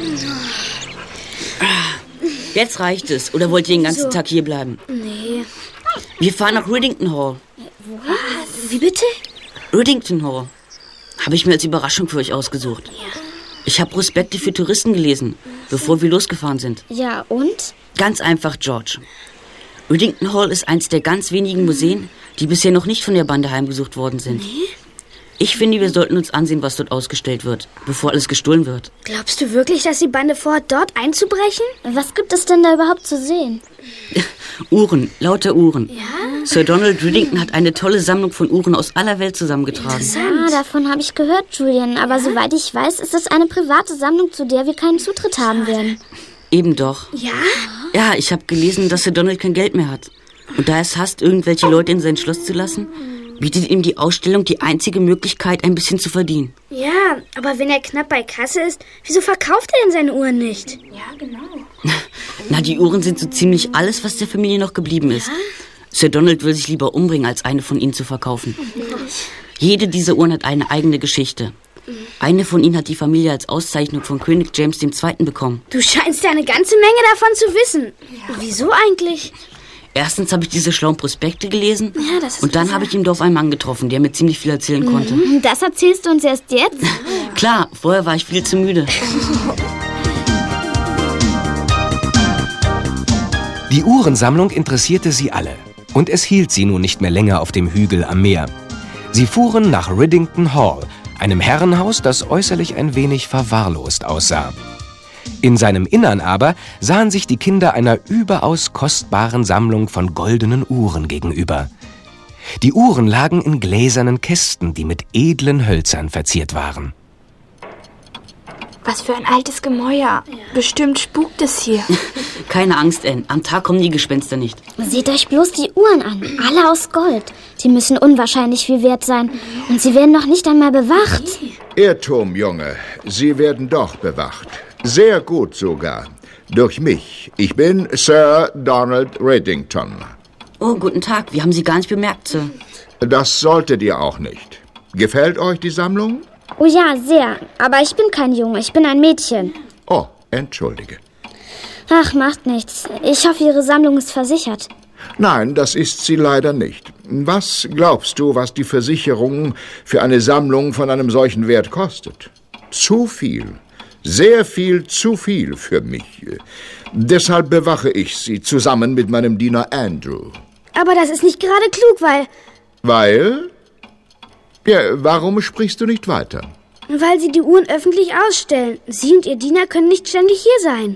Jetzt reicht es. Oder wollt ihr den ganzen Tag hier bleiben? Nee. Wir fahren nach Riddington Hall. Was? Wie bitte? Riddington Hall. Habe ich mir als Überraschung für euch ausgesucht. Ja. Ich habe Prospekte für Touristen gelesen, bevor wir losgefahren sind. Ja, und? Ganz einfach, George. Riddington Hall ist eins der ganz wenigen Museen, die bisher noch nicht von der Bande heimgesucht worden sind. Nee? Ich finde, wir sollten uns ansehen, was dort ausgestellt wird, bevor alles gestohlen wird. Glaubst du wirklich, dass die Bande vorhat, dort einzubrechen? Was gibt es denn da überhaupt zu sehen? Uhren, lauter Uhren. Ja? Sir Donald Riddington hat eine tolle Sammlung von Uhren aus aller Welt zusammengetragen. Ja, davon habe ich gehört, Julian. Aber soweit ich weiß, ist das eine private Sammlung, zu der wir keinen Zutritt haben werden. Eben doch. Ja? Ja, ich habe gelesen, dass Sir Donald kein Geld mehr hat. Und da er es hasst, irgendwelche Leute in sein Schloss zu lassen, bietet ihm die Ausstellung die einzige Möglichkeit, ein bisschen zu verdienen. Ja, aber wenn er knapp bei Kasse ist, wieso verkauft er denn seine Uhren nicht? Ja, genau. Na, die Uhren sind so ziemlich alles, was der Familie noch geblieben ist. Ja? Sir Donald will sich lieber umbringen, als eine von ihnen zu verkaufen. Jede dieser Uhren hat eine eigene Geschichte. Eine von ihnen hat die Familie als Auszeichnung von König James II. Bekommen. Du scheinst ja eine ganze Menge davon zu wissen. Ja. Wieso eigentlich? Erstens habe ich diese schlauen Prospekte gelesen. Ja, das ist und dann habe ich im Dorf einen Mann getroffen, der mir ziemlich viel erzählen konnte. Das erzählst du uns erst jetzt? Klar, vorher war ich viel zu müde. Die Uhrensammlung interessierte sie alle. Und es hielt sie nun nicht mehr länger auf dem Hügel am Meer. Sie fuhren nach Riddington Hall, einem Herrenhaus, das äußerlich ein wenig verwahrlost aussah. In seinem Innern aber sahen sich die Kinder einer überaus kostbaren Sammlung von goldenen Uhren gegenüber. Die Uhren lagen in gläsernen Kästen, die mit edlen Hölzern verziert waren. Was für ein altes Gemäuer. Bestimmt spukt es hier. Keine Angst, Anne. Am Tag kommen die Gespenster nicht. Seht euch bloß die Uhren an. Alle aus Gold. Die müssen unwahrscheinlich viel wert sein. Und sie werden noch nicht einmal bewacht. Irrtum, Junge. Sie werden doch bewacht. Sehr gut sogar. Durch mich. Ich bin Sir Donald Riddington. Oh, guten Tag. Wir haben Sie gar nicht bemerkt, Sir. Das solltet ihr auch nicht. Gefällt euch die Sammlung? Oh ja, sehr. Aber ich bin kein Junge, ich bin ein Mädchen. Oh, entschuldige. Ach, macht nichts. Ich hoffe, Ihre Sammlung ist versichert. Nein, das ist sie leider nicht. Was glaubst du, was die Versicherung für eine Sammlung von einem solchen Wert kostet? Zu viel. Sehr viel zu viel für mich. Deshalb bewache ich sie zusammen mit meinem Diener Andrew. Aber das ist nicht gerade klug, weil... Weil? Ja, warum sprichst du nicht weiter? Weil sie die Uhren öffentlich ausstellen. Sie und ihr Diener können nicht ständig hier sein.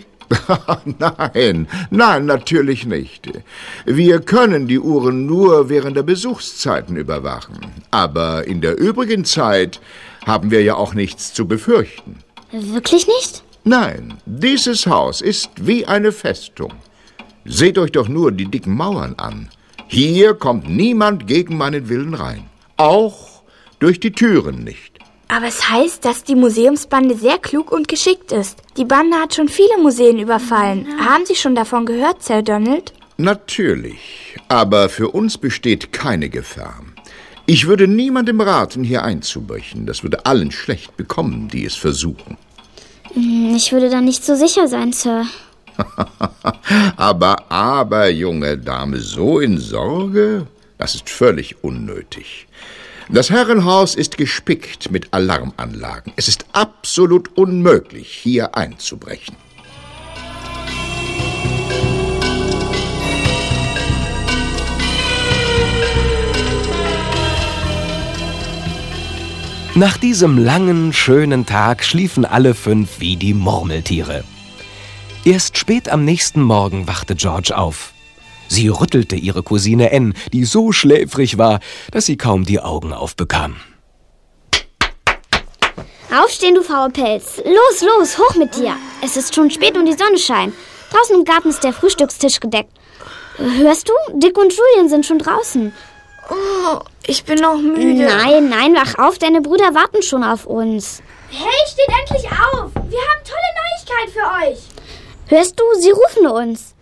Nein, natürlich nicht. Wir können die Uhren nur während der Besuchszeiten überwachen. Aber in der übrigen Zeit haben wir ja auch nichts zu befürchten. Wirklich nicht? Nein, dieses Haus ist wie eine Festung. Seht euch doch nur die dicken Mauern an. Hier kommt niemand gegen meinen Willen rein. Auch durch die Türen nicht. Aber es heißt, dass die Museumsbande sehr klug und geschickt ist. Die Bande hat schon viele Museen überfallen. Haben Sie schon davon gehört, Sir Donald? Natürlich, aber für uns besteht keine Gefahr. Ich würde niemandem raten, hier einzubrechen. Das würde allen schlecht bekommen, die es versuchen. Ich würde da nicht so sicher sein, Sir. aber, junge Dame, so in Sorge? Das ist völlig unnötig. Das Herrenhaus ist gespickt mit Alarmanlagen. Es ist absolut unmöglich, hier einzubrechen. Nach diesem langen, schönen Tag schliefen alle 5 wie die Murmeltiere. Erst spät am nächsten Morgen wachte George auf. Sie rüttelte ihre Cousine Anne, die so schläfrig war, dass sie kaum die Augen aufbekam. Aufstehen, du Faulpelz. Los, hoch mit dir. Es ist schon spät und die Sonne scheint. Draußen im Garten ist der Frühstückstisch gedeckt. Hörst du? Dick und Julian sind schon draußen. Oh, ich bin noch müde. Nein, wach auf, deine Brüder warten schon auf uns. Hey, steht endlich auf! Wir haben tolle Neuigkeit für euch! Hörst du? Sie rufen uns.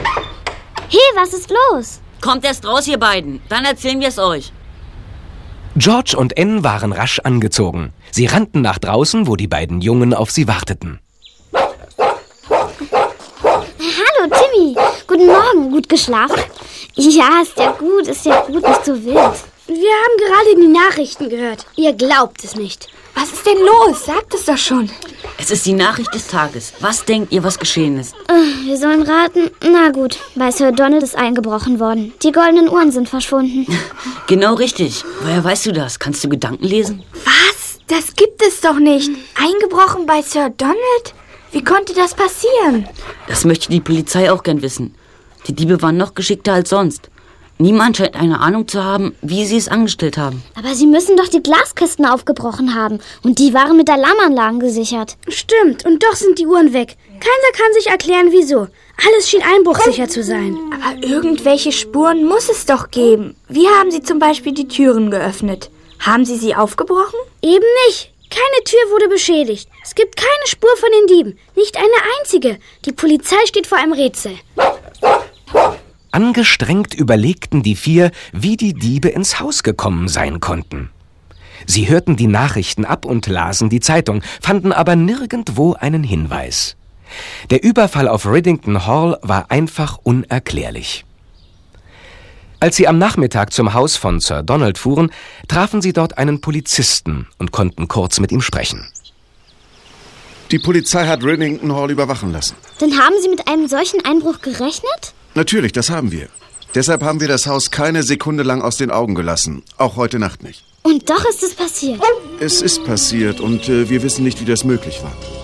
Hey, was ist los? Kommt erst raus, ihr beiden. Dann erzählen wir es euch. George und Anne waren rasch angezogen. Sie rannten nach draußen, wo die beiden Jungen auf sie warteten. Hallo, Timmy. Guten Morgen. Gut geschlafen? Ja, ist ja gut, nicht so wild. Wir haben gerade die Nachrichten gehört. Ihr glaubt es nicht. Was ist denn los? Sagt es doch schon. Es ist die Nachricht des Tages. Was denkt ihr, was geschehen ist? Wir sollen raten. Na gut, bei Sir Donald ist eingebrochen worden. Die goldenen Uhren sind verschwunden. Genau richtig. Woher weißt du das? Kannst du Gedanken lesen? Was? Das gibt es doch nicht. Eingebrochen bei Sir Donald? Wie konnte das passieren? Das möchte die Polizei auch gern wissen. Die Diebe waren noch geschickter als sonst. Niemand scheint eine Ahnung zu haben, wie sie es angestellt haben. Aber sie müssen doch die Glaskisten aufgebrochen haben. Und die waren mit Alarmanlagen gesichert. Stimmt, und doch sind die Uhren weg. Keiner kann sich erklären, wieso. Alles schien einbruchsicher zu sein. Aber irgendwelche Spuren muss es doch geben. Wie haben Sie zum Beispiel die Türen geöffnet? Haben Sie sie aufgebrochen? Eben nicht. Keine Tür wurde beschädigt. Es gibt keine Spur von den Dieben. Nicht eine einzige. Die Polizei steht vor einem Rätsel. Angestrengt überlegten die 4, wie die Diebe ins Haus gekommen sein konnten. Sie hörten die Nachrichten ab und lasen die Zeitung, fanden aber nirgendwo einen Hinweis. Der Überfall auf Riddington Hall war einfach unerklärlich. Als sie am Nachmittag zum Haus von Sir Donald fuhren, trafen sie dort einen Polizisten und konnten kurz mit ihm sprechen. Die Polizei hat Riddington Hall überwachen lassen. Dann haben Sie mit einem solchen Einbruch gerechnet? Natürlich, das haben wir. Deshalb haben wir das Haus keine Sekunde lang aus den Augen gelassen. Auch heute Nacht nicht. Und doch ist es passiert. Es ist passiert und wir wissen nicht, wie das möglich war.